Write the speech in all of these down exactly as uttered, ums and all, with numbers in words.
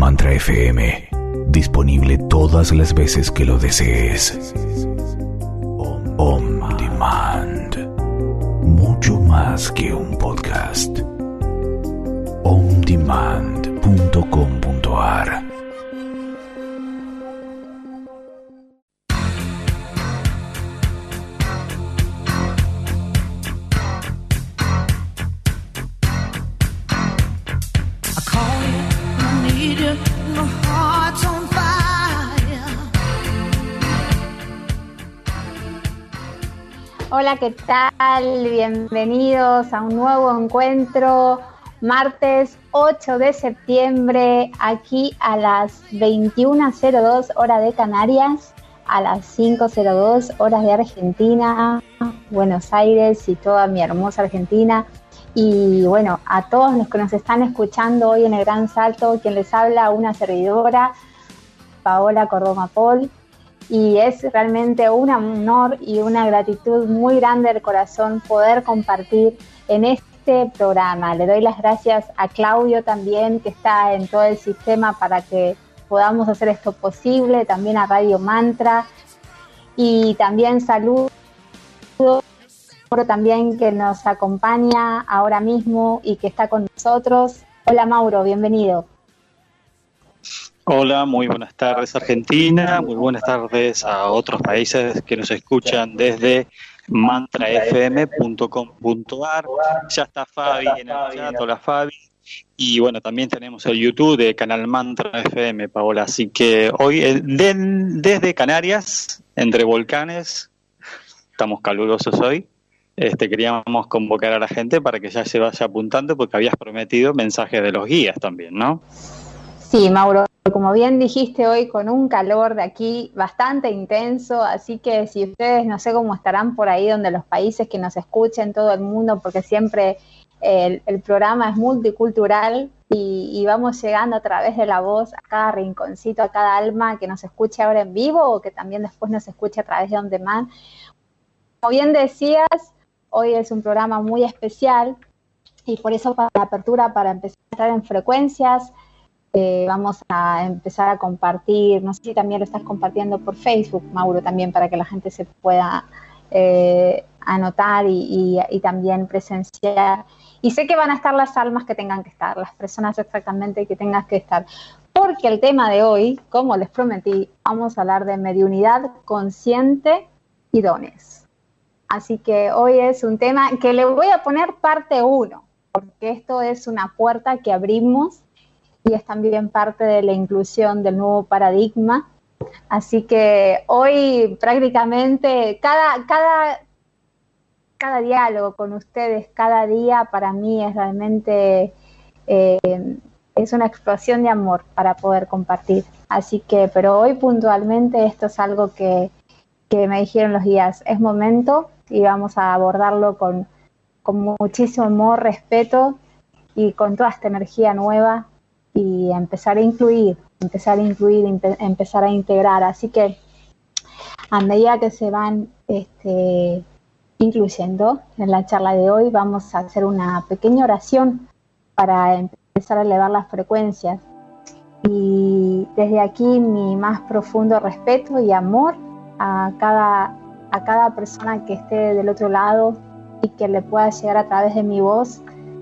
Mantra F M, disponible todas las veces que lo desees. On Demand, mucho más que un podcast. on demand punto com punto a r. Hola, ¿qué tal? Bienvenidos a un nuevo encuentro, martes ocho de septiembre, aquí a las veintiuna cero dos hora de Canarias, a las cinco cero dos horas de Argentina, Buenos Aires y toda mi hermosa Argentina. Y bueno, a todos los que nos están escuchando hoy en el Gran Salto, quien les habla, una servidora, Paola Cordoma Pol. Y es realmente un honor y una gratitud muy grande del corazón poder compartir en este programa. Le doy las gracias a Claudio también, que está en todo el sistema para que podamos hacer esto posible, también a Radio Mantra, y también saludo también que nos acompaña ahora mismo y que está con nosotros. Hola Mauro, bienvenido. Hola, muy buenas tardes Argentina, muy buenas tardes a otros países que nos escuchan desde mantra f m punto com punto a r. Ya está Fabi en el chat, hola Fabi. Y bueno, también tenemos el YouTube de Canal Mantra F M, Paola. Así que hoy eh, de, desde Canarias, entre volcanes, estamos calurosos hoy. Este, queríamos convocar a la gente para que ya se vaya apuntando porque habías prometido mensajes de los guías también, ¿no? Sí, Mauro, como bien dijiste hoy, con un calor de aquí bastante intenso, así que si ustedes no sé cómo estarán por ahí donde los países que nos escuchen, todo el mundo, porque siempre el, el programa es multicultural y, y vamos llegando a través de la voz a cada rinconcito, a cada alma que nos escuche ahora en vivo o que también después nos escuche a través de On Demand. Como bien decías, hoy es un programa muy especial y por eso para la apertura, para empezar a entrar en frecuencias, Eh, vamos a empezar a compartir, no sé si también lo estás compartiendo por Facebook, Mauro, también para que la gente se pueda eh, anotar y, y, y también presenciar. Y sé que van a estar las almas que tengan que estar, las personas exactamente que tengan que estar, porque el tema de hoy, como les prometí, vamos a hablar de mediunidad consciente y dones. Así que hoy es un tema que le voy a poner parte uno, porque esto es una puerta que abrimos y es también parte de la inclusión del nuevo paradigma. Así que hoy prácticamente cada, cada, cada diálogo con ustedes, cada día para mí es realmente eh, es una explosión de amor para poder compartir. Así que, pero hoy puntualmente esto es algo que, que me dijeron los guías, es momento y vamos a abordarlo con, con muchísimo amor, respeto y con toda esta energía nueva y empezar a incluir, empezar a incluir, empe- empezar a integrar. Así que a medida que se van este, incluyendo en la charla de hoy, vamos a hacer una pequeña oración para empezar a elevar las frecuencias. Y desde aquí mi más profundo respeto y amor a cada, a cada persona que esté del otro lado y que le pueda llegar a través de mi voz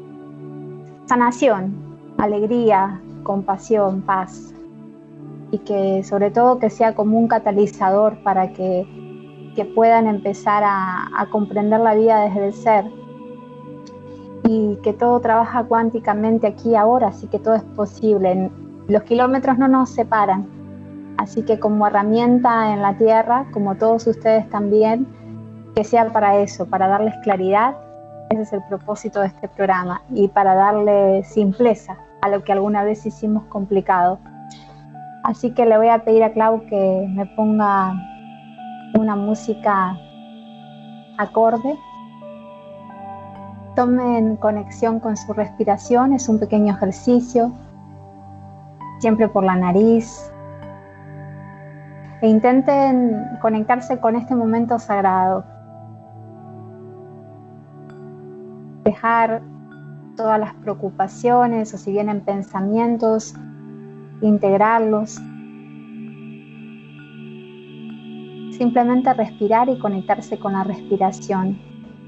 sanación, alegría, compasión, paz, y que sobre todo que sea como un catalizador para que, que puedan empezar a, a comprender la vida desde el ser y que todo trabaja cuánticamente aquí y ahora, así que todo es posible. Los kilómetros no nos separan, así que como herramienta en la tierra, como todos ustedes también, que sea para eso, para darles claridad. Ese es el propósito de este programa y para darle simpleza a lo que alguna vez hicimos complicado. Así que le voy a pedir a Clau que me ponga una música acorde. Tomen conexión con su respiración, es un pequeño ejercicio, siempre por la nariz. E intenten conectarse con este momento sagrado. Dejar todas las preocupaciones o si vienen pensamientos, integrarlos. Simplemente respirar y conectarse con la respiración.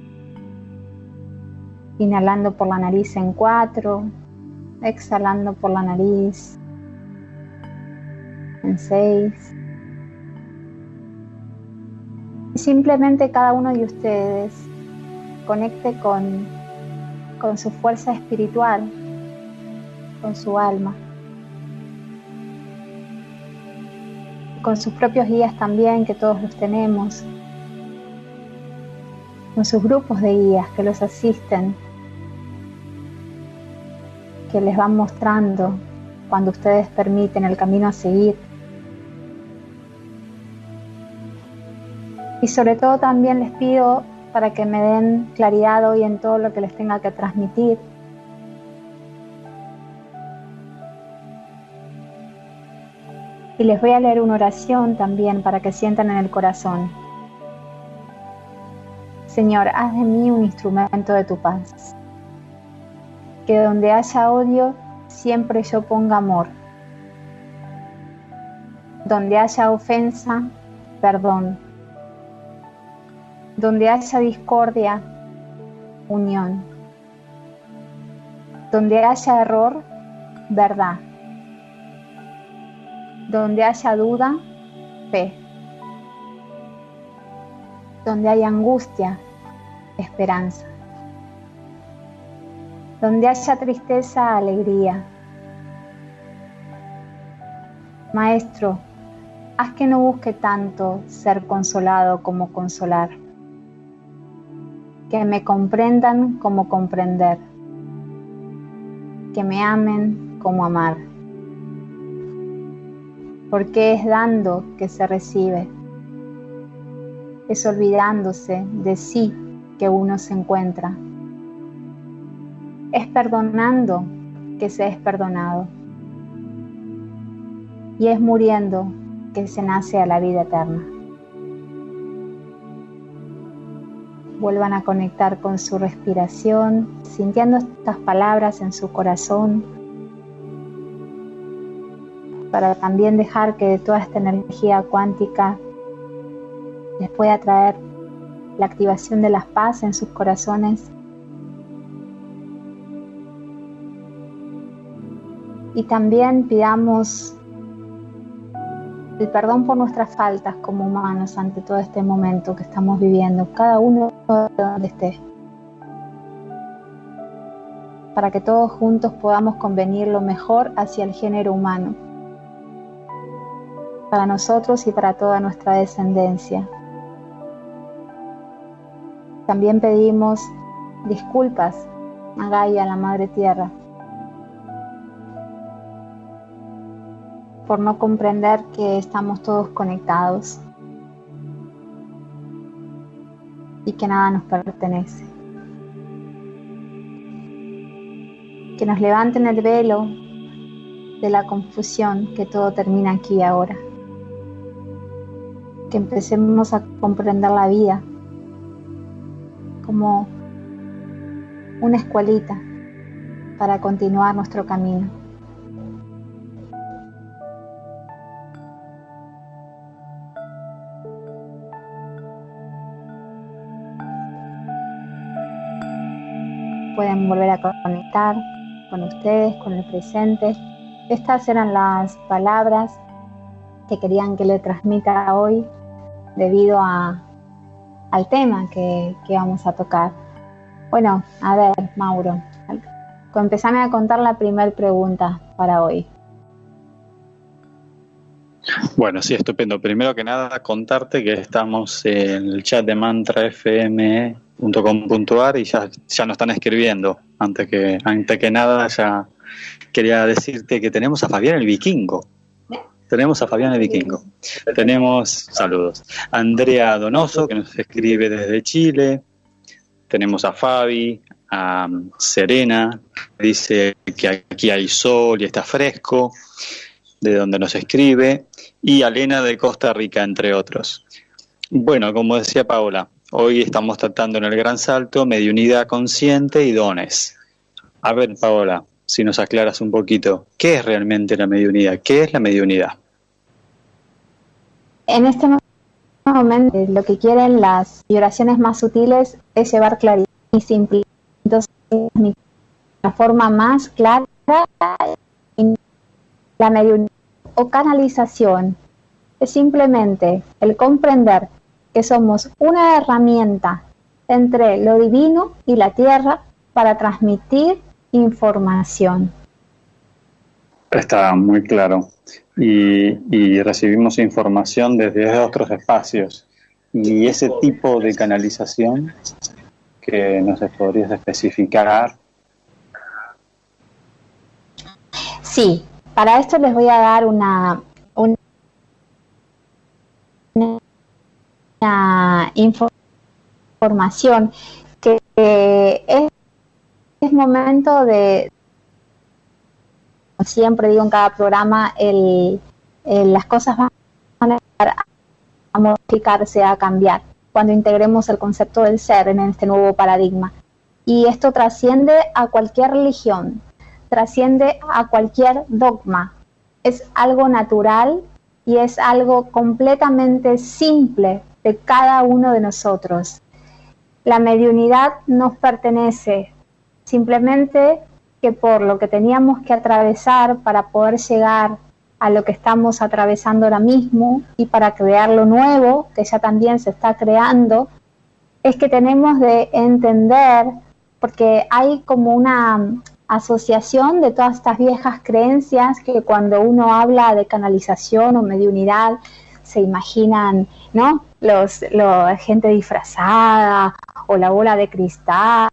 Inhalando por la nariz en cuatro, exhalando por la nariz en seis. Y simplemente cada uno de ustedes conecte con, con su fuerza espiritual, con su alma, con sus propios guías también, que todos los tenemos, con sus grupos de guías que los asisten, que les van mostrando cuando ustedes permiten el camino a seguir. Y sobre todo también les pido para que me den claridad hoy en todo lo que les tenga que transmitir. Y les voy a leer una oración también para que sientan en el corazón. Señor, haz de mí un instrumento de tu paz. Que donde haya odio, siempre yo ponga amor. Donde haya ofensa, perdón. Donde haya discordia, unión. Donde haya error, verdad. Donde haya duda, fe. Donde haya angustia, esperanza. Donde haya tristeza, alegría. Maestro, haz que no busque tanto ser consolado como consolar. Que me comprendan como comprender. Que me amen como amar. Porque es dando que se recibe. Es olvidándose de sí que uno se encuentra. Es perdonando que se es perdonado. Y es muriendo que se nace a la vida eterna. Vuelvan a conectar con su respiración, sintiendo estas palabras en su corazón, para también dejar que de toda esta energía cuántica les pueda traer la activación de la paz en sus corazones. Y también pidamos el perdón por nuestras faltas como humanos ante todo este momento que estamos viviendo, cada uno de donde esté, para que todos juntos podamos convenir lo mejor hacia el género humano, para nosotros y para toda nuestra descendencia. También pedimos disculpas a Gaia, la Madre Tierra, por no comprender que estamos todos conectados y que nada nos pertenece. Que nos levanten el velo de la confusión, que todo termina aquí y ahora. Que empecemos a comprender la vida como una escuelita para continuar nuestro camino. Pueden volver a conectar con ustedes, con el presente. Estas eran las palabras que querían que le transmita hoy debido a, al tema que, que vamos a tocar. Bueno, a ver, Mauro, empezame a contar la primera pregunta para hoy. Bueno, sí, estupendo. Primero que nada, contarte que estamos en el chat de mantra f m punto com punto a r y ya, ya nos están escribiendo. Antes que, antes que nada, ya quería decirte que tenemos a Fabián el Vikingo. Tenemos a Fabián el Vikingo. Tenemos, saludos, a Andrea Donoso, que nos escribe desde Chile. Tenemos a Fabi, a Serena, que dice que aquí hay sol y está fresco, de donde nos escribe, y a Elena de Costa Rica, entre otros. Bueno, como decía Paola, hoy estamos tratando en el Gran Salto mediunidad consciente y dones. A ver, Paola, si nos aclaras un poquito, ¿qué es realmente la mediunidad? ¿Qué es la mediunidad? En este momento, lo que quieren las vibraciones más sutiles es llevar claridad y simplicidad. Entonces, la forma más clara, la mediunidad o canalización es simplemente el comprender que somos una herramienta entre lo divino y la tierra para transmitir información. Está muy claro. Y, y recibimos información desde otros espacios. Y ese tipo de canalización que nos podrías especificar. Sí, para esto les voy a dar una, una, una información que eh, es, es momento de, siempre digo en cada programa, el, el, las cosas van a, a modificarse, a cambiar, cuando integremos el concepto del ser en este nuevo paradigma. Y esto trasciende a cualquier religión, trasciende a cualquier dogma. Es algo natural y es algo completamente simple de cada uno de nosotros. La mediunidad nos pertenece, simplemente que por lo que teníamos que atravesar para poder llegar a lo que estamos atravesando ahora mismo y para crear lo nuevo, que ya también se está creando, es que tenemos de entender, porque hay como una asociación de todas estas viejas creencias que cuando uno habla de canalización o mediunidad se imaginan, ¿no? Los, los gente disfrazada o la bola de cristal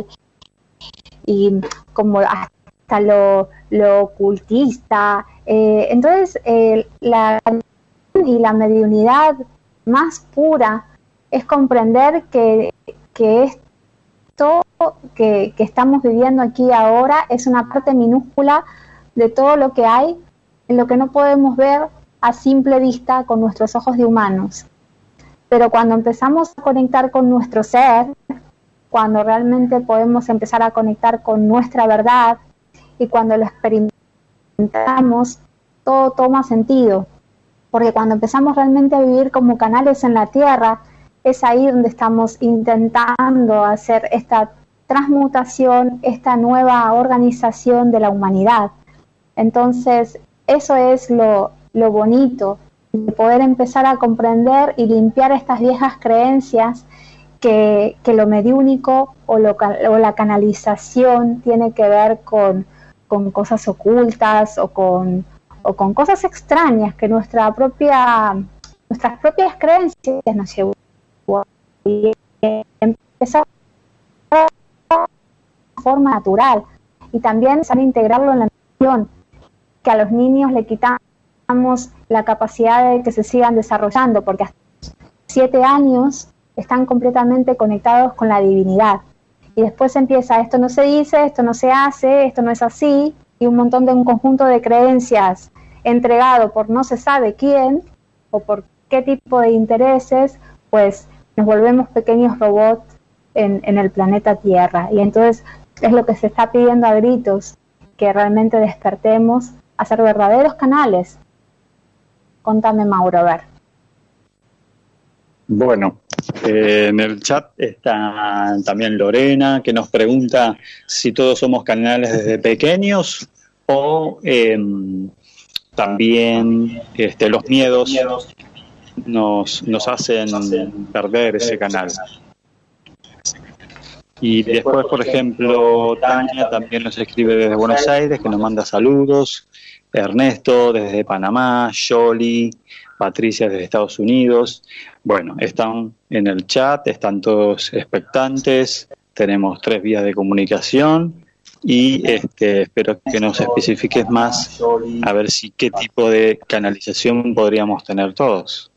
y como hasta lo, lo ocultista. Eh, entonces, eh, la y la mediunidad más pura es comprender que, que esto que, que estamos viviendo aquí ahora es una parte minúscula de todo lo que hay, en lo que no podemos ver a simple vista con nuestros ojos de humanos. Pero cuando empezamos a conectar con nuestro ser, cuando realmente podemos empezar a conectar con nuestra verdad y cuando lo experimentamos, todo toma sentido. Porque cuando empezamos realmente a vivir como canales en la tierra, es ahí donde estamos intentando hacer esta transmutación, esta nueva organización de la humanidad. Entonces, eso es lo, lo bonito, de poder empezar a comprender y limpiar estas viejas creencias que, que lo mediúnico o, lo, o la canalización tiene que ver con, con cosas ocultas o con, o con cosas extrañas que nuestra propia, nuestras propias creencias nos llevan y empezar de forma natural y también empezar a integrarlo en la nación, que a los niños le quitamos la capacidad de que se sigan desarrollando, porque hasta siete años están completamente conectados con la divinidad y después empieza, esto no se dice, esto no se hace, esto no es así, y un montón de un conjunto de creencias entregado por no se sabe quién o por qué tipo de intereses, pues nos volvemos pequeños robots en, en el planeta Tierra. Y entonces es lo que se está pidiendo a gritos, que realmente despertemos a ser verdaderos canales. Contame, Mauro, a ver. Bueno, eh, en el chat está también Lorena, que nos pregunta si todos somos canales desde pequeños o eh, también este, los miedos nos, nos hacen perder ese canal. Y después, por ejemplo, Tania también nos escribe desde Buenos Aires, que nos manda saludos. Ernesto desde Panamá, Yoli, Patricia desde Estados Unidos. Bueno, están en el chat, están todos expectantes. Tenemos tres vías de comunicación y este, espero que nos especifiques más a ver si qué tipo de canalización podríamos tener todos.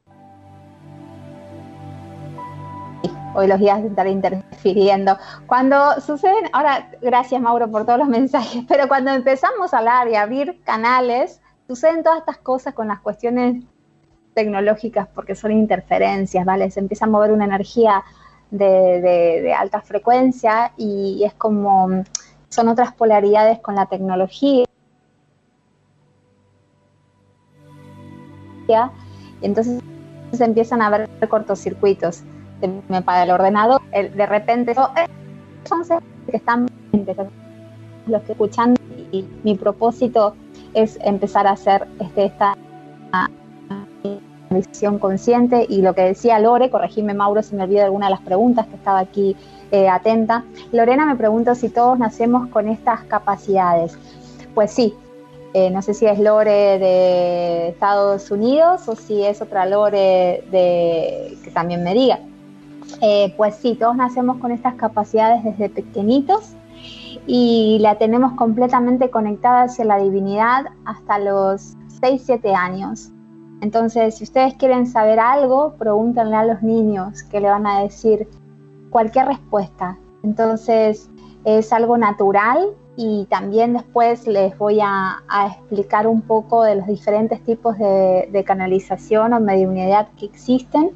Hoy los días de estar interfiriendo. Cuando suceden, ahora, gracias Mauro por todos los mensajes, pero cuando empezamos a hablar y a abrir canales, suceden todas estas cosas con las cuestiones tecnológicas porque son interferencias, ¿vale? Se empieza a mover una energía de, de, de alta frecuencia y es como son otras polaridades con la tecnología. Y entonces se empiezan a ver cortocircuitos. Se me apaga el ordenador, el, de repente oh, eh, son que están los que escuchan, y mi propósito es empezar a hacer este, esta visión consciente. Y lo que decía Lore, corregime Mauro si me olvido de alguna de las preguntas que estaba aquí eh, atenta. Lorena me preguntó si todos nacemos con estas capacidades. Pues sí. Eh, no sé si es Lore de Estados Unidos o si es otra Lore de que también me diga. Eh, pues sí, todos nacemos con estas capacidades desde pequeñitos y la tenemos completamente conectada hacia la divinidad hasta los seis siete años. Entonces, si ustedes quieren saber algo, pregúntenle a los niños, que le van a decir cualquier respuesta. Entonces, es algo natural. Y también después les voy a, a explicar un poco de los diferentes tipos de, de canalización o mediunidad que existen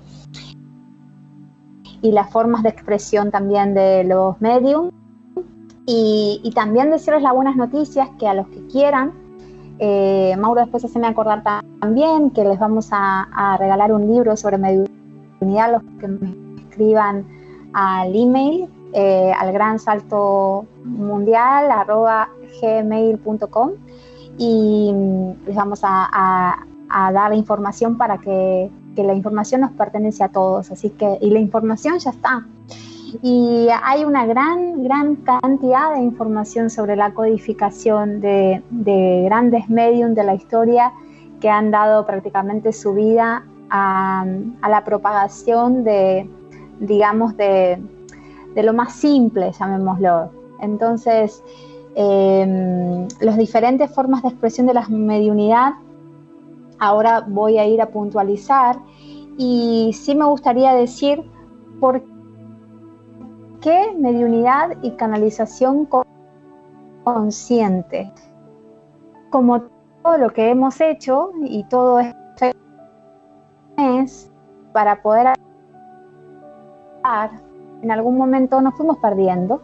y las formas de expresión también de los medium. Y, y también decirles las buenas noticias, que a los que quieran, eh, Mauro después hace me acordar también que les vamos a, a regalar un libro sobre mediunidad a los que me escriban al email. Eh, al gran salto mundial arroba gmail punto com y les vamos a, a, a dar la información para que, que la información nos pertenece a todos, así que, y la información ya está, y hay una gran gran cantidad de información sobre la codificación de, de grandes medium de la historia que han dado prácticamente su vida a, a la propagación de, digamos, de de lo más simple, llamémoslo. Entonces, eh, las diferentes formas de expresión de la mediunidad, ahora voy a ir a puntualizar, y sí me gustaría decir por qué mediunidad y canalización consciente. Como todo lo que hemos hecho, y todo esto es para poder hablar, en algún momento nos fuimos perdiendo,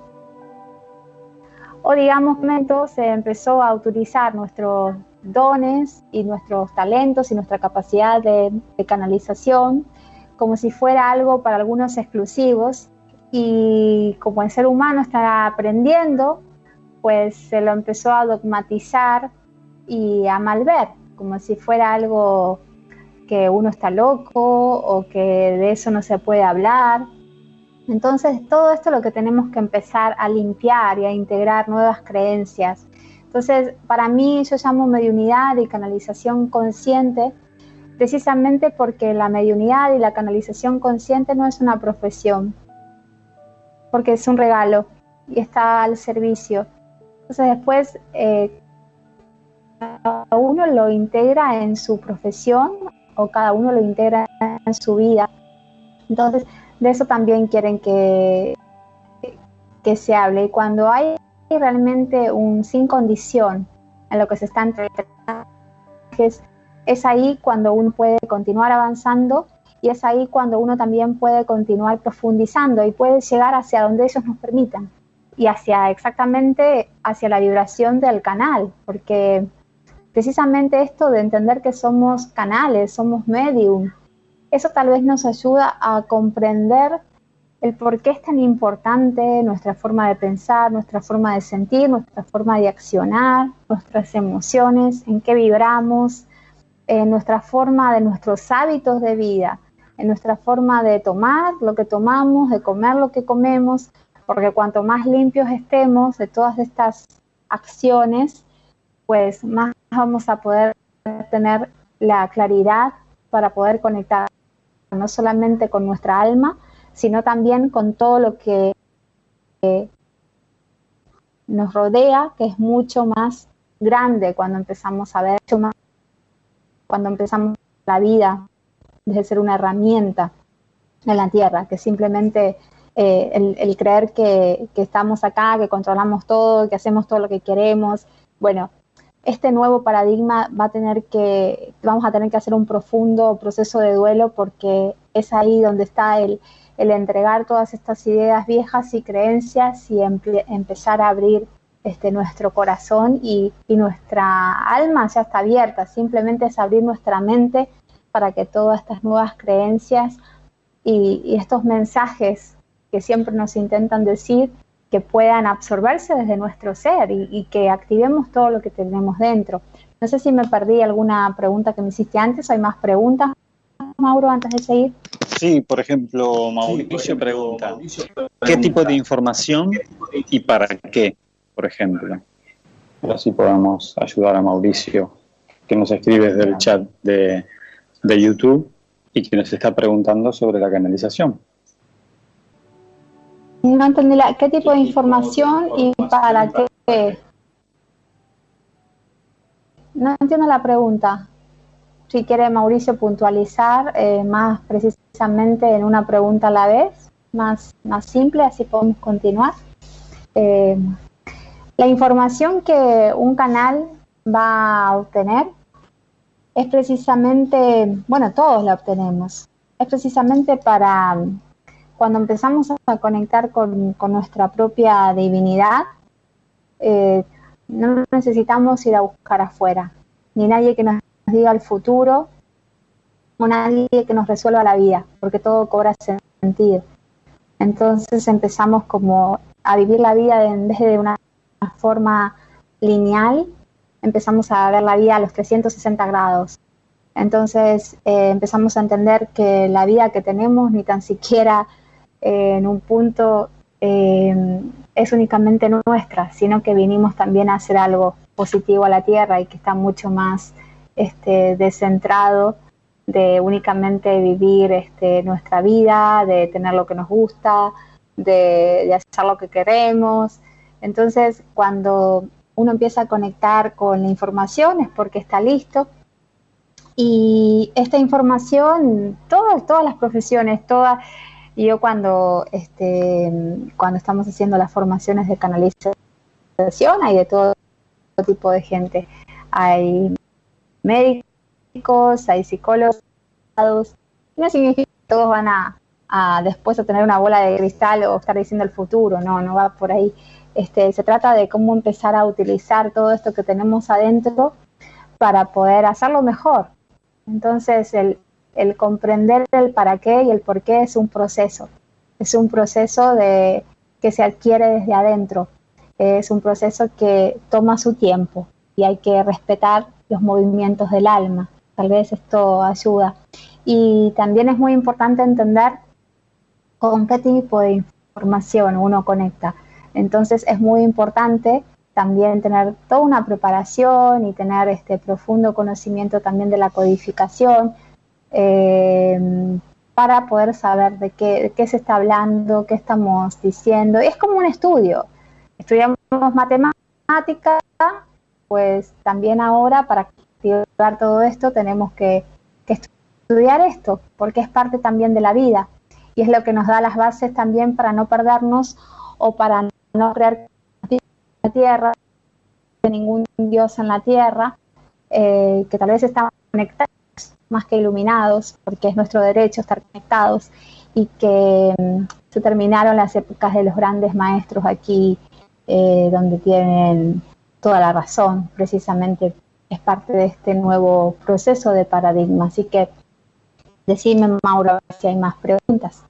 o digamos, en un momento se empezó a utilizar nuestros dones y nuestros talentos y nuestra capacidad de, de canalización como si fuera algo para algunos exclusivos, y como el ser humano está aprendiendo, pues se lo empezó a dogmatizar y a malver, como si fuera algo que uno está loco o que de eso no se puede hablar. Entonces, todo esto es lo que tenemos que empezar a limpiar y a integrar nuevas creencias. Entonces, para mí, yo llamo mediunidad y canalización consciente, precisamente porque la mediunidad y la canalización consciente no es una profesión, porque es un regalo y está al servicio. Entonces, después, eh, cada uno lo integra en su profesión o cada uno lo integra en su vida. Entonces, de eso también quieren que, que se hable. Y cuando hay realmente un sin condición en lo que se está entregando, es, es ahí cuando uno puede continuar avanzando, y es ahí cuando uno también puede continuar profundizando y puede llegar hacia donde ellos nos permitan, y hacia exactamente hacia la vibración del canal, porque precisamente esto de entender que somos canales, somos medium, eso tal vez nos ayuda a comprender el por qué es tan importante nuestra forma de pensar, nuestra forma de sentir, nuestra forma de accionar, nuestras emociones, en qué vibramos, en nuestra forma de nuestros hábitos de vida, en nuestra forma de tomar lo que tomamos, de comer lo que comemos, porque cuanto más limpios estemos de todas estas acciones, pues más vamos a poder tener la claridad para poder conectar no solamente con nuestra alma, sino también con todo lo que eh, nos rodea, que es mucho más grande cuando empezamos a ver, mucho más, cuando empezamos la vida desde ser una herramienta en la tierra, que simplemente eh, el, el creer que, que estamos acá, que controlamos todo, que hacemos todo lo que queremos. Bueno, este nuevo paradigma va a tener que, vamos a tener que hacer un profundo proceso de duelo, porque es ahí donde está el, el entregar todas estas ideas viejas y creencias y empe- empezar a abrir este, nuestro corazón y, y nuestra alma ya está abierta. Simplemente es abrir nuestra mente para que todas estas nuevas creencias y, y estos mensajes que siempre nos intentan decir, que puedan absorberse desde nuestro ser y, y que activemos todo lo que tenemos dentro. No sé si me perdí alguna pregunta que me hiciste antes, ¿o hay más preguntas, Mauro, antes de seguir? Sí, por ejemplo, Mauricio pregunta, ¿qué tipo de información y para qué, por ejemplo? Así podemos ayudar a Mauricio, que nos escribe desde el chat de, de YouTube y que nos está preguntando sobre la canalización. No entendí la, qué tipo de información y para qué. No entiendo la pregunta. Si quiere Mauricio puntualizar eh, más precisamente en una pregunta a la vez, más, más simple, así podemos continuar. Eh, la información que un canal va a obtener es precisamente, bueno, todos la obtenemos, es precisamente para cuando empezamos a conectar con, con nuestra propia divinidad, eh, no necesitamos ir a buscar afuera, ni nadie que nos diga el futuro, o nadie que nos resuelva la vida, porque todo cobra sentido. Entonces empezamos como a vivir la vida de, en vez de una forma lineal, empezamos a ver la vida a los trescientos sesenta grados. Entonces eh, empezamos a entender que la vida que tenemos ni tan siquiera eh, en un punto eh, es únicamente nuestra, sino que vinimos también a hacer algo positivo a la Tierra y que está mucho más este, descentrado de únicamente vivir este, nuestra vida, de tener lo que nos gusta, de, de hacer lo que queremos. Entonces, cuando uno empieza a conectar con la información es porque está listo. Y esta información, todas, todas las profesiones, todas, y yo cuando, este, cuando estamos haciendo las formaciones de canalización, hay de todo tipo de gente. Hay médicos, hay psicólogos, no significa que todos van a, a después a tener una bola de cristal o estar diciendo el futuro, no, no va por ahí. Este, se trata de cómo empezar a utilizar todo esto que tenemos adentro para poder hacerlo mejor. Entonces, el, el comprender el para qué y el por qué es un proceso. Es un proceso de, que se adquiere desde adentro. Es un proceso que toma su tiempo y hay que respetar los movimientos del alma. Tal vez esto ayuda. Y también es muy importante entender con qué tipo de información uno conecta. Entonces, es muy importante también tener toda una preparación y tener este profundo conocimiento también de la codificación eh, para poder saber de qué, de qué se está hablando, qué estamos diciendo. Es como un estudio. Estudiamos matemática, pues también ahora para activar todo esto tenemos que, que estudiar esto, porque es parte también de la vida y es lo que nos da las bases también para no perdernos o para no creer la tierra, de ningún dios en la tierra, eh, que tal vez estamos conectados más que iluminados, porque es nuestro derecho estar conectados, y que um, se terminaron las épocas de los grandes maestros aquí, eh, donde tienen toda la razón, precisamente es parte de este nuevo proceso de paradigma. Así que decime, Mauro, si hay más preguntas.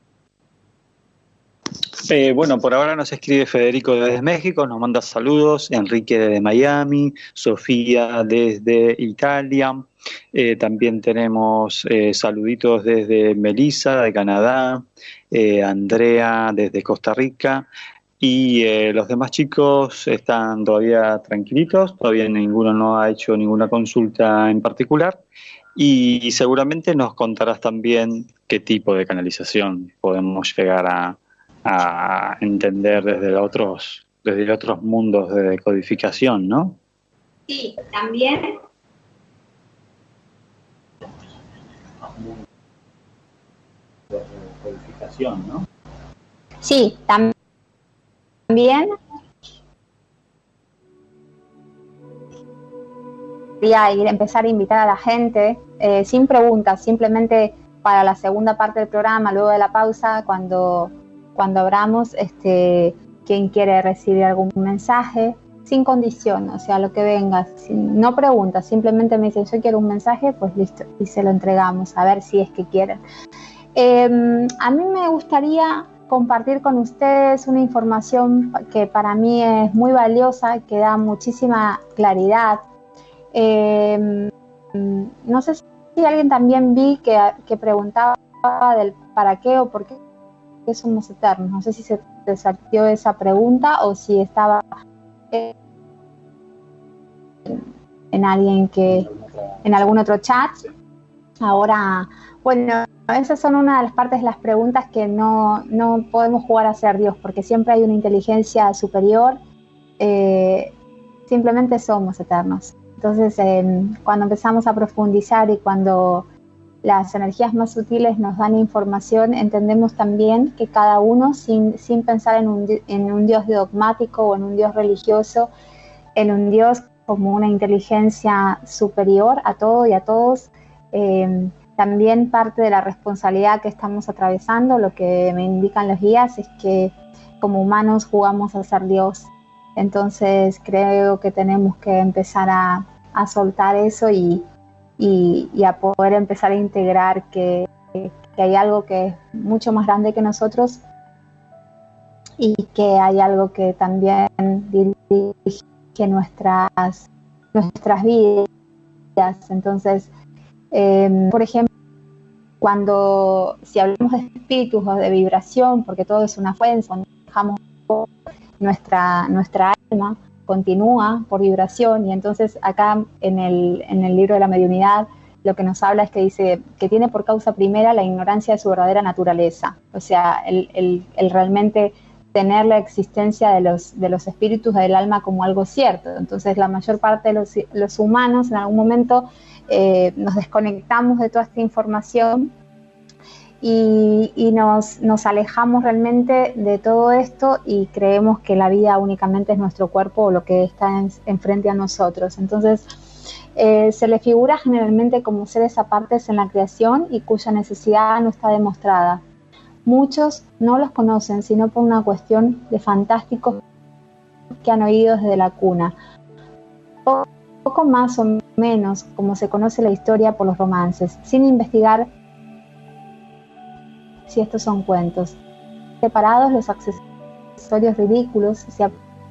Eh, bueno, por ahora nos escribe Federico desde México, nos manda saludos, Enrique desde Miami, Sofía desde Italia, eh, también tenemos eh, saluditos desde Melissa de Canadá, eh, Andrea desde Costa Rica, y eh, los demás chicos están todavía tranquilitos, todavía ninguno no ha hecho ninguna consulta en particular, y seguramente nos contarás también qué tipo de canalización podemos llegar a a entender desde otros desde otros mundos de codificación, ¿no? Sí, también. De codificación, ¿no? Sí, tam- también. Quería ir, empezar a invitar a la gente, eh, sin preguntas, simplemente para la segunda parte del programa, luego de la pausa, cuando Cuando abramos, este, quien quiere recibir algún mensaje, sin condición, o sea, lo que venga, sin, no preguntas, simplemente me dicen yo quiero un mensaje, pues listo, y se lo entregamos, a ver si es que quieren. Eh, a mí me gustaría compartir con ustedes una información que para mí es muy valiosa, que da muchísima claridad. Eh, no sé si alguien también vi que, que preguntaba del para qué o por qué somos eternos. No sé si se desartió esa pregunta o si estaba en, en alguien que en algún otro chat. Ahora, bueno, esas son una de las partes de las preguntas que no, no podemos jugar a ser Dios, porque siempre hay una inteligencia superior. Eh, simplemente somos eternos. Entonces, eh, cuando empezamos a profundizar y cuando las energías más sutiles nos dan información, entendemos también que cada uno, sin, sin pensar en un, en un Dios dogmático o en un Dios religioso, en un Dios como una inteligencia superior a todo y a todos, eh, también parte de la responsabilidad que estamos atravesando, lo que me indican los guías, es que como humanos jugamos a ser Dios. Entonces creo que tenemos que empezar a, a soltar eso y, y, y a poder empezar a integrar que, que hay algo que es mucho más grande que nosotros y que hay algo que también dirige nuestras, nuestras vidas. Entonces, eh, por ejemplo, cuando si hablamos de espíritus o de vibración, porque todo es una fuerza, cuando dejamos nuestra, nuestra alma continúa por vibración, y entonces acá en el, en el libro de la mediunidad lo que nos habla es que dice que tiene por causa primera la ignorancia de su verdadera naturaleza, o sea, el, el, el realmente tener la existencia de los, de los espíritus del alma como algo cierto. Entonces la mayor parte de los, los humanos en algún momento eh, nos desconectamos de toda esta información y, y nos, nos alejamos realmente de todo esto y creemos que la vida únicamente es nuestro cuerpo o lo que está en, enfrente a nosotros. Entonces eh, se le figura generalmente como seres apartes en la creación y cuya necesidad no está demostrada. Muchos no los conocen, sino por una cuestión de fantásticos que han oído desde la cuna. Poco más o menos como se conoce la historia por los romances, sin investigar si estos son cuentos. Separados los accesorios ridículos se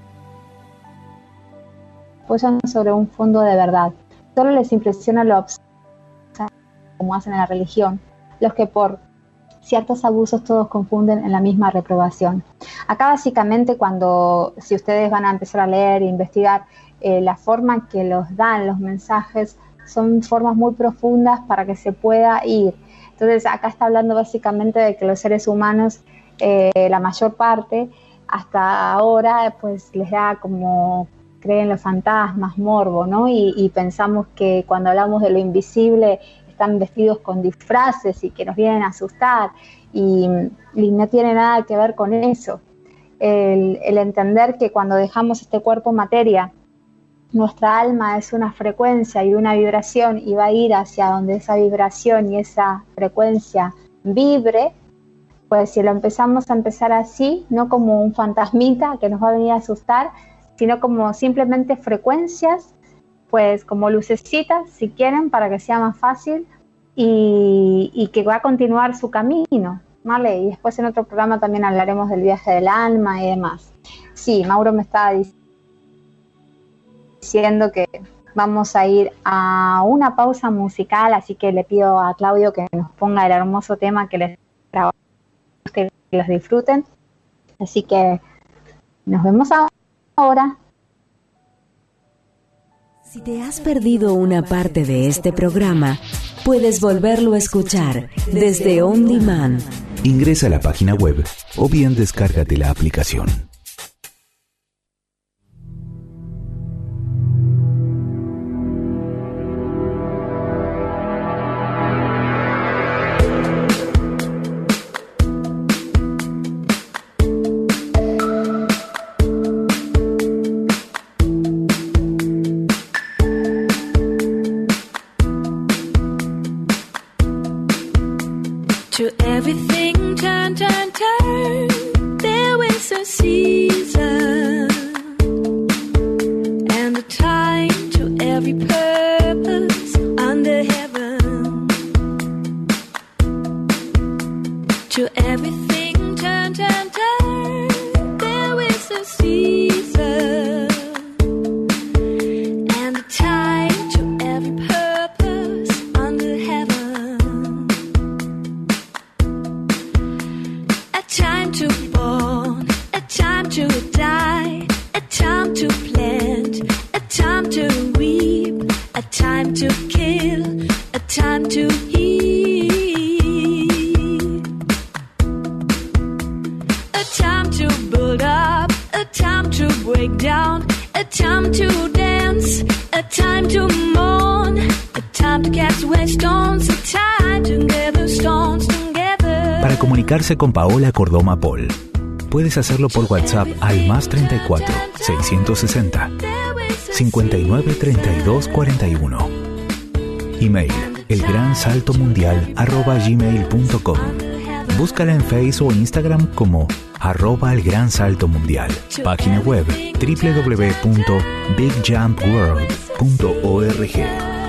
apoyan sobre un fondo de verdad. Solo les impresiona lo absurdo, como hacen en la religión, los que por ciertos abusos todos confunden en la misma reprobación. Acá básicamente cuando, si ustedes van a empezar a leer e investigar, eh, la forma en que los dan los mensajes son formas muy profundas para que se pueda ir. Entonces acá está hablando básicamente de que los seres humanos, eh, la mayor parte, hasta ahora, pues les da como creen los fantasmas, morbo, ¿no? Y, y pensamos que cuando hablamos de lo invisible están vestidos con disfraces y que nos vienen a asustar y, y no tiene nada que ver con eso. El, el entender que cuando dejamos este cuerpo materia, nuestra alma es una frecuencia y una vibración y va a ir hacia donde esa vibración y esa frecuencia vibre, pues si lo empezamos a empezar así, no como un fantasmita que nos va a venir a asustar, sino como simplemente frecuencias, pues como lucecitas, si quieren, para que sea más fácil y, y que va a continuar su camino, ¿vale? Y después en otro programa también hablaremos del viaje del alma y demás. Sí, Mauro me estaba diciendo que vamos a ir a una pausa musical, así que le pido a Claudio que nos ponga el hermoso tema que les trabajo, que los disfruten. Así que nos vemos ahora. Si te has perdido una parte de este programa, puedes volverlo a escuchar desde On Demand. Ingresa a la página web o bien descárgate la aplicación. every purpose under heaven. To everything turn, turn, turn, there is a season and a time to every purpose under heaven. A time to born, a time to die, a time to plant, a time to reap, a time to kill, a time to heal, a time to build up, a time to break down, a time to dance, a time to mourn, a time to cast away stones, a time to gather stones together. Para comunicarse con Paola Cordoma Paul, puedes hacerlo por WhatsApp al más treinta y cuatro, seiscientos sesenta, cincuenta y nueve, treinta y dos, cuarenta y uno. Email elgransaltomundial arroba gmail punto com. Búscala en Facebook o Instagram como arroba el gran salto mundial. Página web doble u doble u doble u punto big jump world punto org.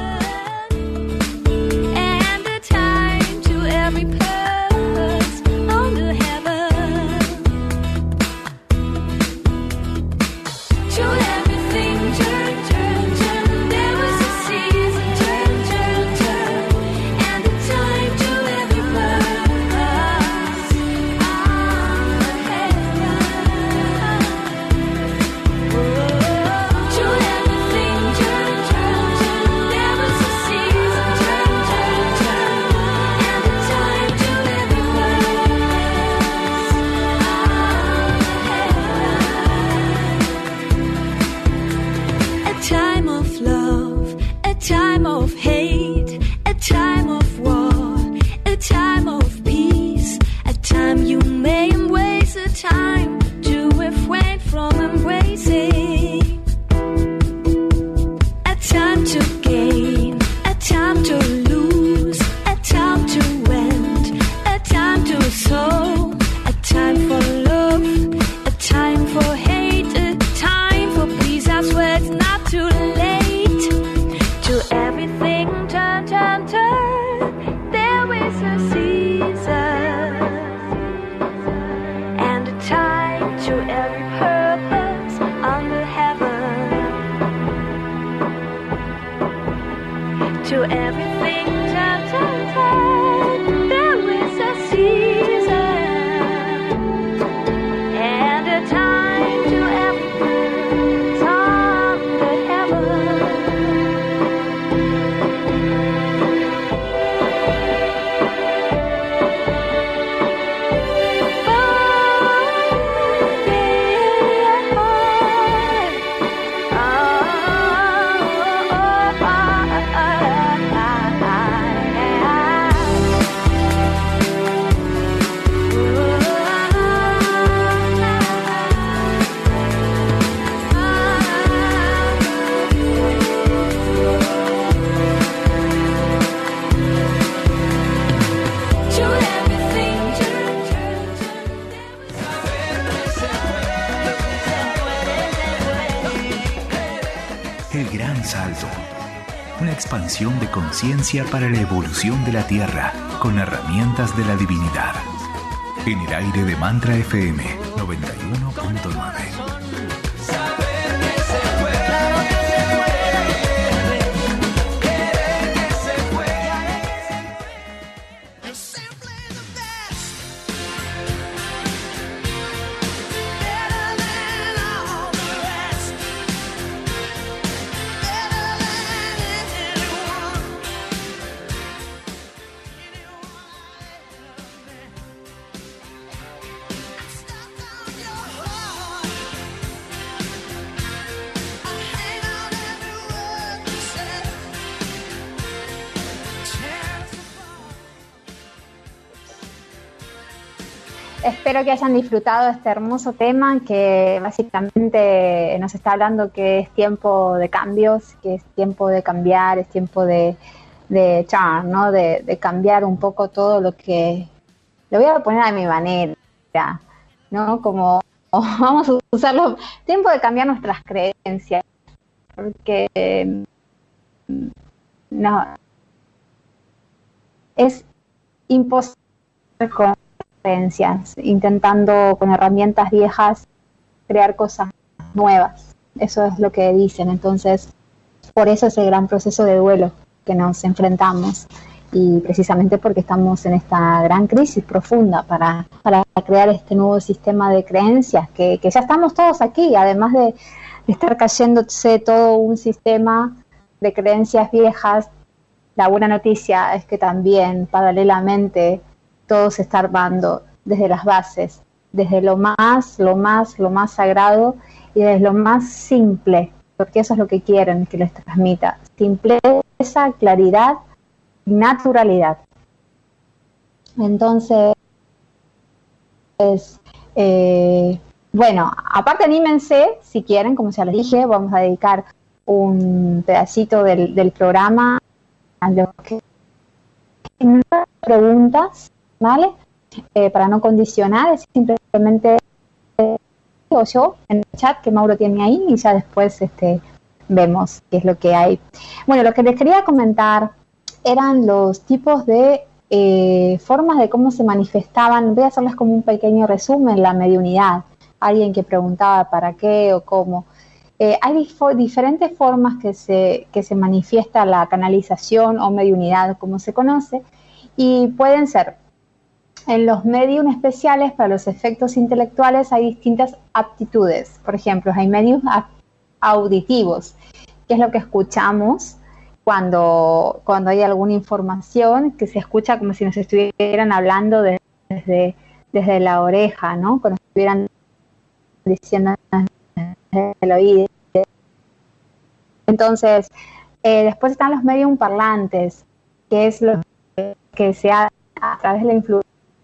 De conciencia para la evolución de la Tierra con herramientas de la divinidad. En el aire de Mantra F M noventa y uno punto nueve. Espero que hayan disfrutado este hermoso tema que básicamente nos está hablando que es tiempo de cambios, que es tiempo de cambiar, es tiempo de, de turn, ¿no? De, de cambiar un poco todo lo que... Lo voy a poner a mi manera, ¿no? Como vamos a usarlo, tiempo de cambiar nuestras creencias, porque no, es imposible con creencias, intentando con herramientas viejas crear cosas nuevas. Eso es lo que dicen. Entonces, por eso es el gran proceso de duelo que nos enfrentamos, y precisamente porque estamos en esta gran crisis profunda para, para crear este nuevo sistema de creencias, que, que ya estamos todos aquí, además de, de estar cayéndose todo un sistema de creencias viejas. La buena noticia es que también, paralelamente, todo se está armando desde las bases, desde lo más, lo más, lo más sagrado y desde lo más simple, porque eso es lo que quieren que les transmita: simpleza, claridad y naturalidad. Entonces, eh, bueno, aparte anímense, si quieren, como ya les dije, vamos a dedicar un pedacito del, del programa a los que tienen preguntas, ¿vale? Eh, para no condicionar, es simplemente eh, o yo en el chat que Mauro tiene ahí, y ya después este, vemos qué es lo que hay. Bueno, lo que les quería comentar eran los tipos de eh, formas de cómo se manifestaban. Voy a hacerles como un pequeño resumen: la mediunidad. Alguien que preguntaba para qué o cómo. Eh, hay dif- diferentes formas que se, que se manifiesta la canalización o mediunidad, como se conoce, y pueden ser: en los medium especiales para los efectos intelectuales hay distintas aptitudes. Por ejemplo, hay medios auditivos, que es lo que escuchamos cuando, cuando hay alguna información que se escucha como si nos estuvieran hablando de, desde, desde la oreja, ¿no? Cuando estuvieran diciendo desde el oído. Entonces, eh, después están los medium parlantes, que es lo que se hace a través de la influencia.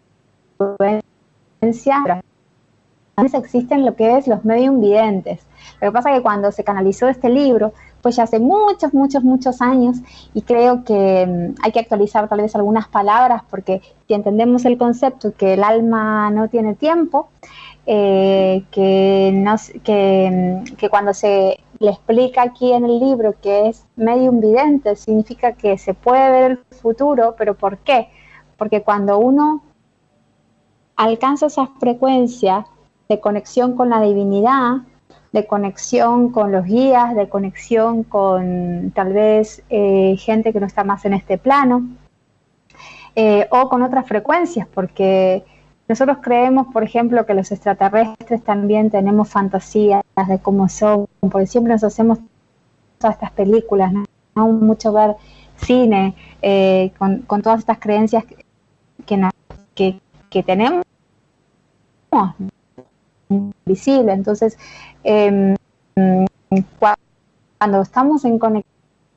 También existen lo que es los medium videntes. Lo que pasa es que cuando se canalizó este libro, pues ya hace muchos, muchos, muchos años, y creo que um, hay que actualizar tal vez algunas palabras, porque si entendemos el concepto que el alma no tiene tiempo, eh, que, no, que, que cuando se le explica aquí en el libro que es medium vidente, significa que se puede ver el futuro. ¿Pero por qué? Porque cuando uno alcanza esa frecuencia de conexión con la divinidad, de conexión con los guías, de conexión con tal vez eh, gente que no está más en este plano, eh, o con otras frecuencias, porque nosotros creemos, por ejemplo, que los extraterrestres también tenemos fantasías de cómo son, porque siempre nos hacemos todas estas películas, ¿no? No mucho ver cine eh, con, con todas estas creencias que, que, nos, que, que tenemos visible. Entonces, eh, cuando estamos en conexión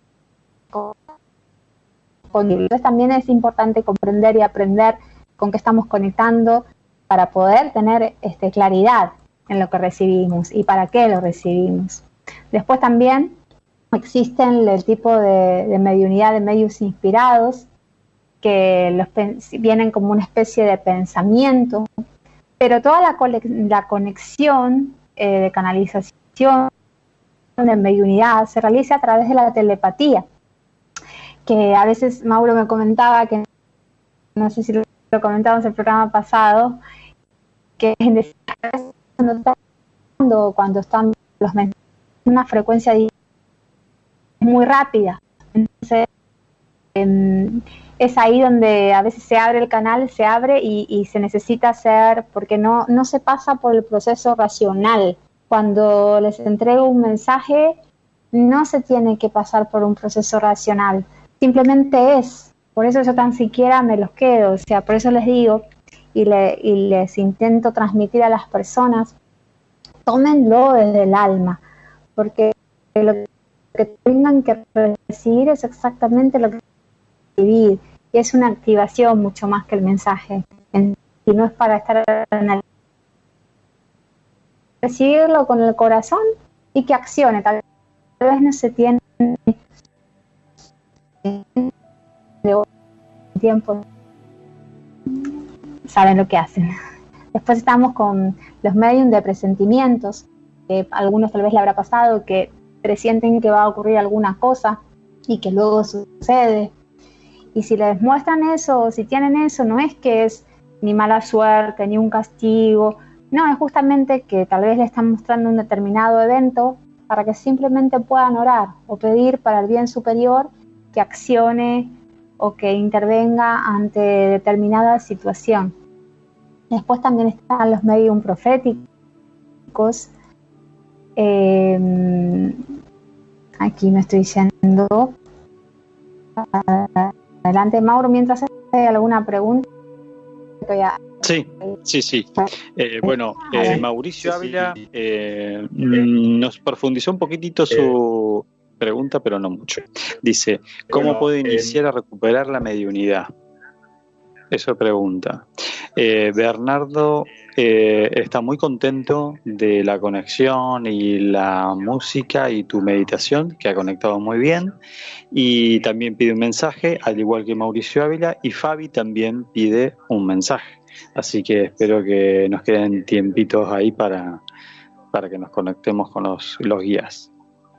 con Dios, también es importante comprender y aprender con qué estamos conectando para poder tener este, claridad en lo que recibimos y para qué lo recibimos. Después también existen el tipo de, de mediunidad de medios inspirados, que los vienen como una especie de pensamiento, pero toda la, la conexión eh, de canalización de mediunidad se realiza a través de la telepatía, que a veces Mauro me comentaba, que no sé si lo, lo comentamos en el programa pasado, que es cuando, cuando están los mensajes en una frecuencia muy rápida. Entonces, eh, es ahí donde a veces se abre el canal, se abre y, y se necesita hacer, porque no, no se pasa por el proceso racional. Cuando les entrego un mensaje, no se tiene que pasar por un proceso racional, simplemente es. Por eso yo tan siquiera me los quedo, o sea, por eso les digo y, le, y les intento transmitir a las personas: tómenlo desde el alma, porque lo que tengan que recibir es exactamente lo que recibir, y es una activación mucho más que el mensaje, y no es para estar en el... recibirlo con el corazón y que accione. Tal vez no se tiene de tiempo, saben lo que hacen. Después estamos con los medium de presentimientos, que a algunos tal vez le habrá pasado que presienten que va a ocurrir alguna cosa y que luego sucede. Y si les muestran eso, o si tienen eso, no es que es ni mala suerte, ni un castigo, no, es justamente que tal vez le están mostrando un determinado evento para que simplemente puedan orar o pedir para el bien superior que accione o que intervenga ante determinada situación. Después también están los medium proféticos. Eh, aquí me estoy yendo. Adelante, Mauro, mientras hay alguna pregunta. Voy a... Sí, sí, sí. Eh, bueno, eh, Mauricio Ávila eh, nos profundizó un poquitito su pregunta, pero no mucho. Dice, ¿cómo puedo iniciar a recuperar la mediunidad? Eso pregunta. Eh, Bernardo eh, está muy contento de la conexión y la música y tu meditación, que ha conectado muy bien. Y también pide un mensaje, al igual que Mauricio Ávila, y Fabi también pide un mensaje. Así que espero que nos queden tiempitos ahí para, para que nos conectemos con los, los guías.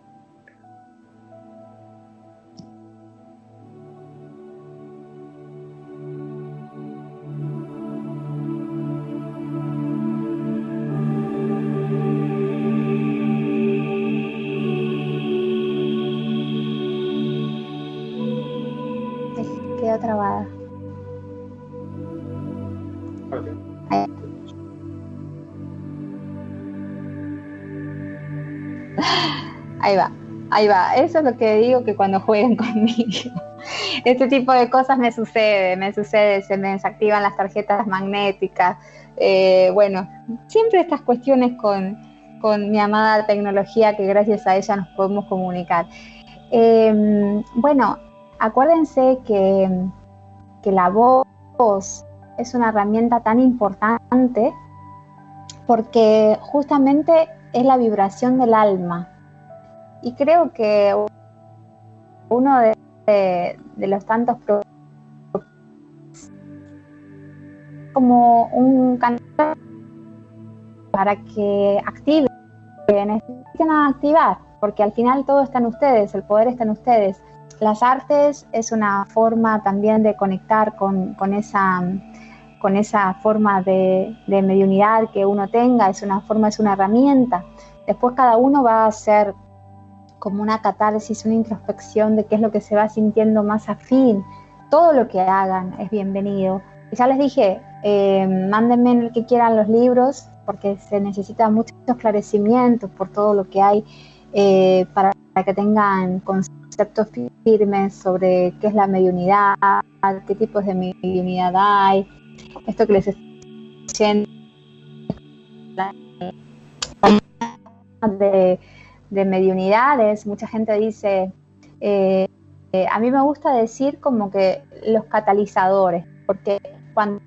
Queda trabada. Ahí va, ahí va. Eso es lo que digo, que cuando jueguen conmigo. Este tipo de cosas me sucede, me sucede, se me desactivan las tarjetas magnéticas. Eh, bueno, siempre estas cuestiones con, con mi amada tecnología, que gracias a ella nos podemos comunicar. Eh, bueno, acuérdense que, que la voz es una herramienta tan importante porque justamente es la vibración del alma. Y creo que uno de, de, de los tantos pro, como un canal para que activen, necesitan activar, porque al final todo está en ustedes, el poder está en ustedes. Las artes es una forma también de conectar con, con esa con esa forma de, de mediunidad que uno tenga, es una forma, es una herramienta. Después cada uno va a hacer como una catarsis, una introspección de qué es lo que se va sintiendo más afín. Todo lo que hagan es bienvenido. Y ya les dije, eh, mándenme el que quieran los libros, porque se necesita mucho esclarecimiento por todo lo que hay, eh, para, para que tengan conceptos firmes sobre qué es la mediunidad, qué tipos de mediunidad hay. Esto que les estoy diciendo de, de mediunidades, mucha gente dice, eh, eh, a mí me gusta decir como que los catalizadores, porque cuando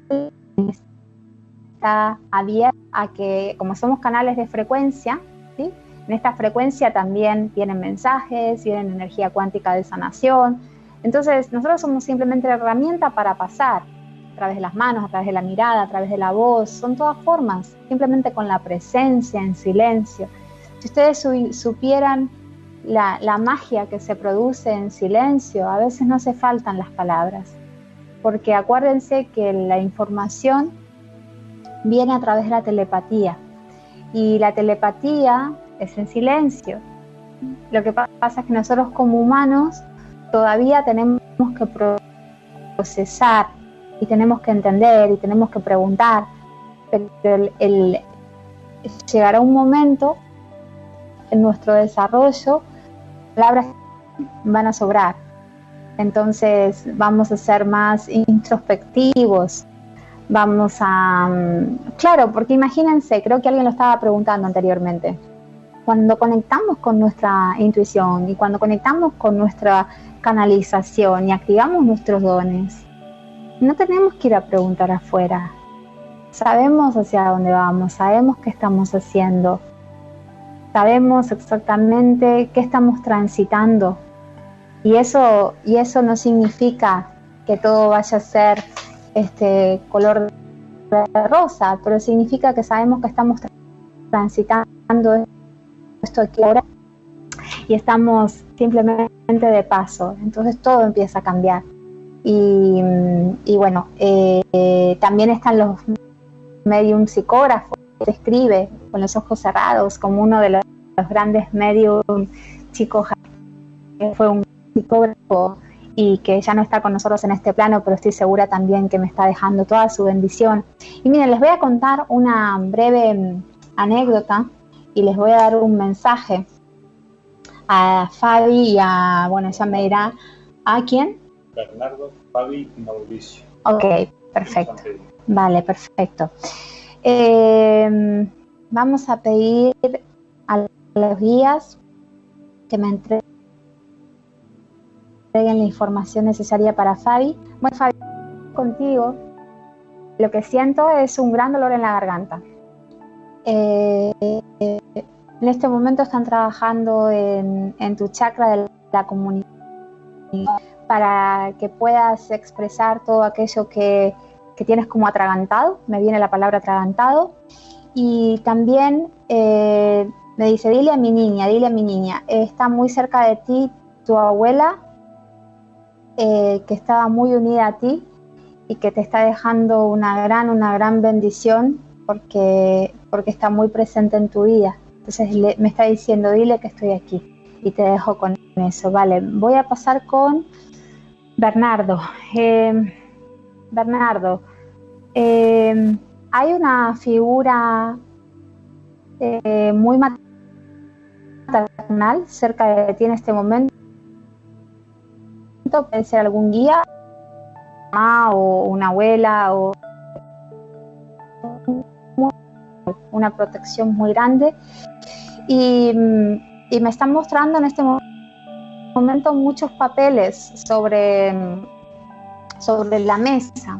está abierto a que, como somos canales de frecuencia, ¿sí? En esta frecuencia también vienen mensajes, vienen energía cuántica de sanación. Entonces nosotros somos simplemente la herramienta para pasar a través de las manos, a través de la mirada, a través de la voz. Son todas formas, simplemente con la presencia, en silencio. Si ustedes su- supieran la, la magia que se produce en silencio, a veces no hace faltan las palabras, porque acuérdense que la información viene a través de la telepatía, y la telepatía es en silencio. Lo que pasa es que nosotros como humanos todavía tenemos que procesar y tenemos que entender y tenemos que preguntar, pero el, el, llegará un momento en nuestro desarrollo, palabras van a sobrar. Entonces vamos a ser más introspectivos, vamos a... Claro, porque imagínense, creo que alguien lo estaba preguntando anteriormente, cuando conectamos con nuestra intuición y cuando conectamos con nuestra canalización y activamos nuestros dones, no tenemos que ir a preguntar afuera. Sabemos hacia dónde vamos, sabemos qué estamos haciendo, sabemos exactamente qué estamos transitando. Y eso, y eso no significa que todo vaya a ser este color de rosa, pero significa que sabemos que estamos transitando esto aquí ahora y estamos simplemente de paso, entonces todo empieza a cambiar. Y, y bueno, eh, eh, también están los medium psicógrafos, que escribe con los ojos cerrados, como uno de los, los grandes medium chicos, que fue un psicógrafo y que ya no está con nosotros en este plano, pero estoy segura también que me está dejando toda su bendición. Y miren, les voy a contar una breve anécdota y les voy a dar un mensaje a Fabi y a, bueno, ya me dirá, ¿a quién? Bernardo, Fabi y Mauricio. Ok, perfecto. Vale, perfecto. Eh, vamos a pedir a los guías que me entreguen la información necesaria para Fabi. Bueno, Fabi, contigo, lo que siento es un gran dolor en la garganta. Eh, eh, en este momento están trabajando en, en tu chakra de la comunicación para que puedas expresar todo aquello que, que tienes como atragantado. Me viene la palabra atragantado. Y también eh, me dice, dile a mi niña, dile a mi niña, está muy cerca de ti tu abuela, eh, que estaba muy unida a ti y que te está dejando una gran, una gran bendición porque, porque está muy presente en tu vida. Entonces le, me está diciendo, dile que estoy aquí. Y te dejo con eso. Vale, voy a pasar con Bernardo. Eh, Bernardo, eh, hay una figura eh, muy maternal cerca de ti en este momento. Puede ser algún guía, mamá o una abuela o una protección muy grande. Y, y me están mostrando en este momento muchos papeles sobre, sobre la mesa.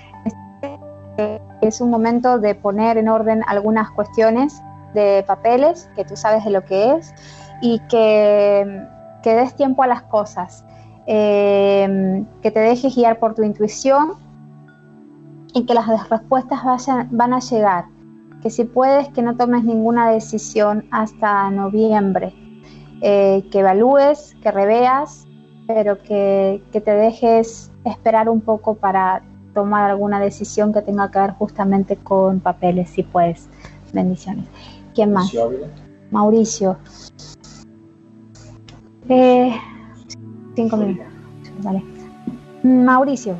Es un momento de poner en orden algunas cuestiones de papeles, que tú sabes de lo que es, y que, que des tiempo a las cosas, eh, que te dejes guiar por tu intuición y que las respuestas vayan, van a llegar. Que si puedes, que no tomes ninguna decisión hasta noviembre, eh, que evalúes, que reveas, pero que, que te dejes esperar un poco para tomar alguna decisión que tenga que ver justamente con papeles, si puedes. Bendiciones. ¿Quién más? Mauricio. Eh, cinco minutos. Vale. Mauricio,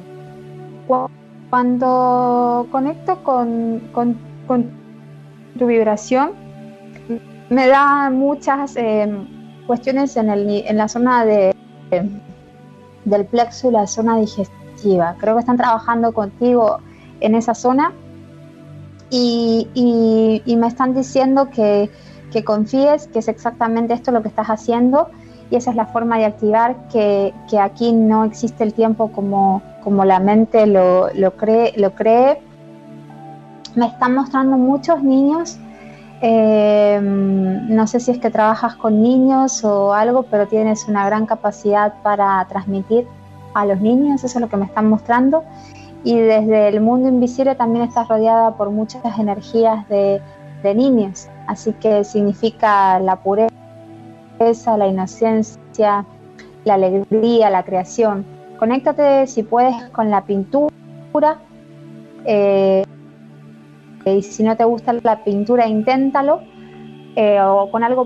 cuando conecto con, con, con tu vibración, me da muchas eh, cuestiones en, el, en la zona de, de, del plexo y la zona digestiva. Creo que están trabajando contigo en esa zona y, y, y me están diciendo que, que confíes, que es exactamente esto lo que estás haciendo, y esa es la forma de activar, que, que aquí no existe el tiempo como, como la mente lo, lo, cree, lo cree. Me están mostrando muchos niños, eh, no sé si es que trabajas con niños o algo, pero tienes una gran capacidad para transmitir a los niños, eso es lo que me están mostrando. Y desde el mundo invisible también estás rodeada por muchas energías de, de niños, así que significa la pureza, la inocencia, la alegría, la creación. Conéctate si puedes con la pintura, eh, y si no te gusta la pintura, inténtalo, eh, o con algo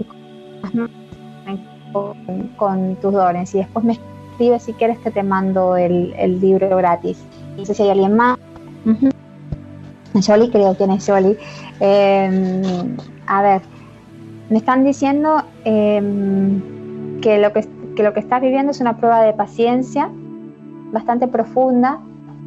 con, con tus dones, y después me escribes si quieres que te mando el, el libro gratis. No sé si hay alguien más. Uh-huh. Jolie, creo quién es Jolie. Eh, a ver, me están diciendo eh, que, lo que, que lo que estás viviendo es una prueba de paciencia bastante profunda,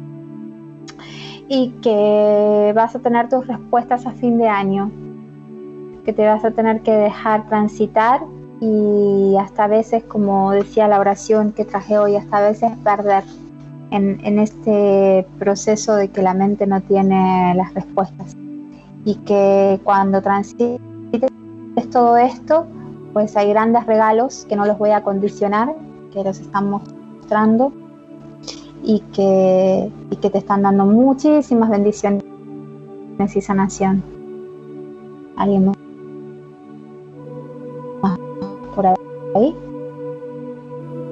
y que vas a tener tus respuestas a fin de año, que te vas a tener que dejar transitar y hasta a veces, como decía la oración que traje hoy, hasta a veces perder en, en este proceso de que la mente no tiene las respuestas, y que cuando transites todo esto, pues hay grandes regalos que no los voy a condicionar, que los están mostrando, y que, y que te están dando muchísimas bendiciones y sanación. ¿Alguien más por ahí?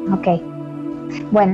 Ok. Bueno,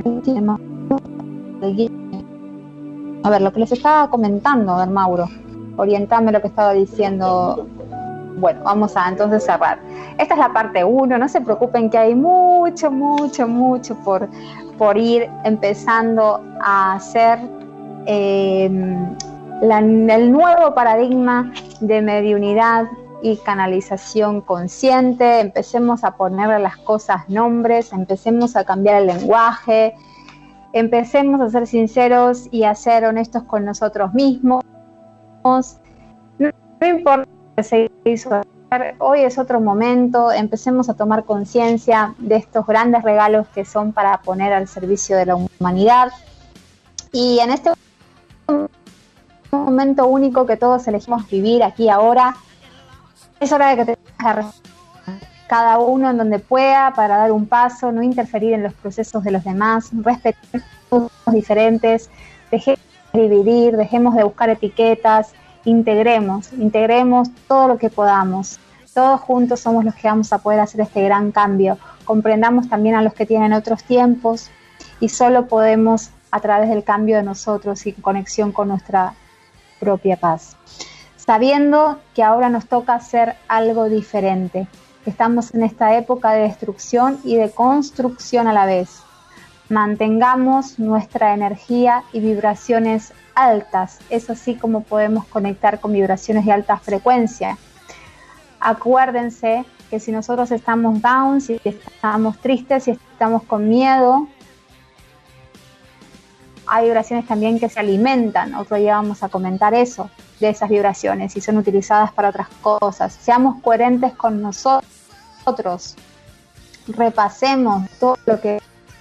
a ver, lo que les estaba comentando, a ver, Mauro, orientame lo que estaba diciendo. Bueno, vamos a entonces cerrar. Esta es la parte uno, no se preocupen que hay mucho, mucho, mucho por, por ir empezando a hacer eh, la, el nuevo paradigma de mediunidad y canalización consciente. Empecemos a ponerle las cosas nombres, empecemos a cambiar el lenguaje, empecemos a ser sinceros y a ser honestos con nosotros mismos. No, no importa que se hizo hacer, hoy es otro momento, empecemos a tomar conciencia de estos grandes regalos que son para poner al servicio de la humanidad. Y en este momento único que todos elegimos vivir aquí ahora, es hora de que te cada uno en donde pueda para dar un paso, no interferir en los procesos de los demás, respetar los diferentes, dejemos de dividir, dejemos de buscar etiquetas, integremos, integremos todo lo que podamos. Todos juntos somos los que vamos a poder hacer este gran cambio. Comprendamos también a los que tienen otros tiempos y solo podemos a través del cambio de nosotros y conexión con nuestra propia paz. Sabiendo que ahora nos toca hacer algo diferente. Estamos en esta época de destrucción y de construcción a la vez. Mantengamos nuestra energía y vibraciones altas. Es así como podemos conectar con vibraciones de alta frecuencia. Acuérdense que si nosotros estamos down, si estamos tristes, si estamos con miedo, hay vibraciones también que se alimentan. Otro día vamos a comentar eso, de esas vibraciones, y son utilizadas para otras cosas. Seamos coherentes con nosotros. Repasemos todo lo que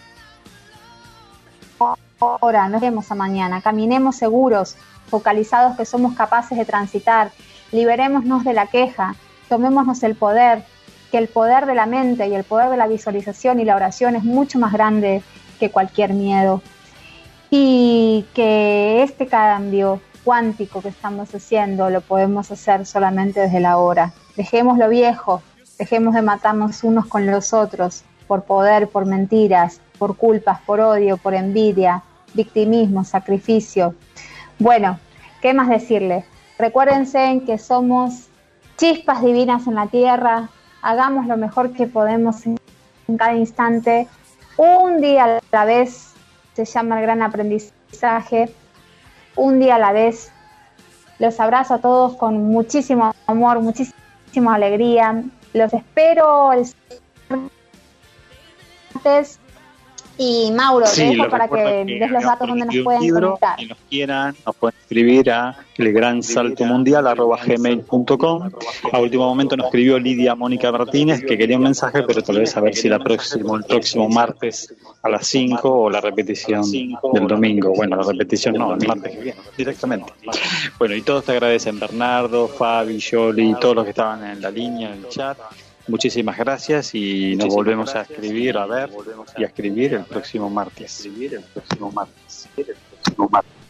ahora, no dejemos a mañana. Caminemos seguros, focalizados que somos capaces de transitar. Liberémonos de la queja. Tomémonos el poder, que el poder de la mente y el poder de la visualización y la oración es mucho más grande que cualquier miedo. Y que este cambio cuántico que estamos haciendo lo podemos hacer solamente desde la hora. Dejemos lo viejo, dejemos de matarnos unos con los otros por poder, por mentiras, por culpas, por odio, por envidia, victimismo, sacrificio. Bueno, ¿qué más decirles? Recuérdense que somos chispas divinas en la tierra, hagamos lo mejor que podemos en cada instante, un día a la vez. Se llama el gran aprendizaje, un día a la vez. Los abrazo a todos con muchísimo amor, muchísima alegría. Los espero el martes. Y Mauro, sí, te dejo para que, que des los datos donde nos pueden conectar. Si nos quieran, nos pueden escribir a el gran salto mundial arroba gmail punto com. A último momento nos escribió Lidia Mónica Martínez que quería un mensaje, pero tal vez a ver si la próximo, el próximo martes a las cinco o la repetición del domingo. Bueno, la repetición no, el martes que viene, directamente. Bueno, y todos te agradecen, Bernardo, Fabi, Yoli, todos los que estaban en la línea, en el chat. Muchísimas gracias y nos volvemos a escribir, a ver y a escribir el próximo martes. El próximo martes. El próximo martes.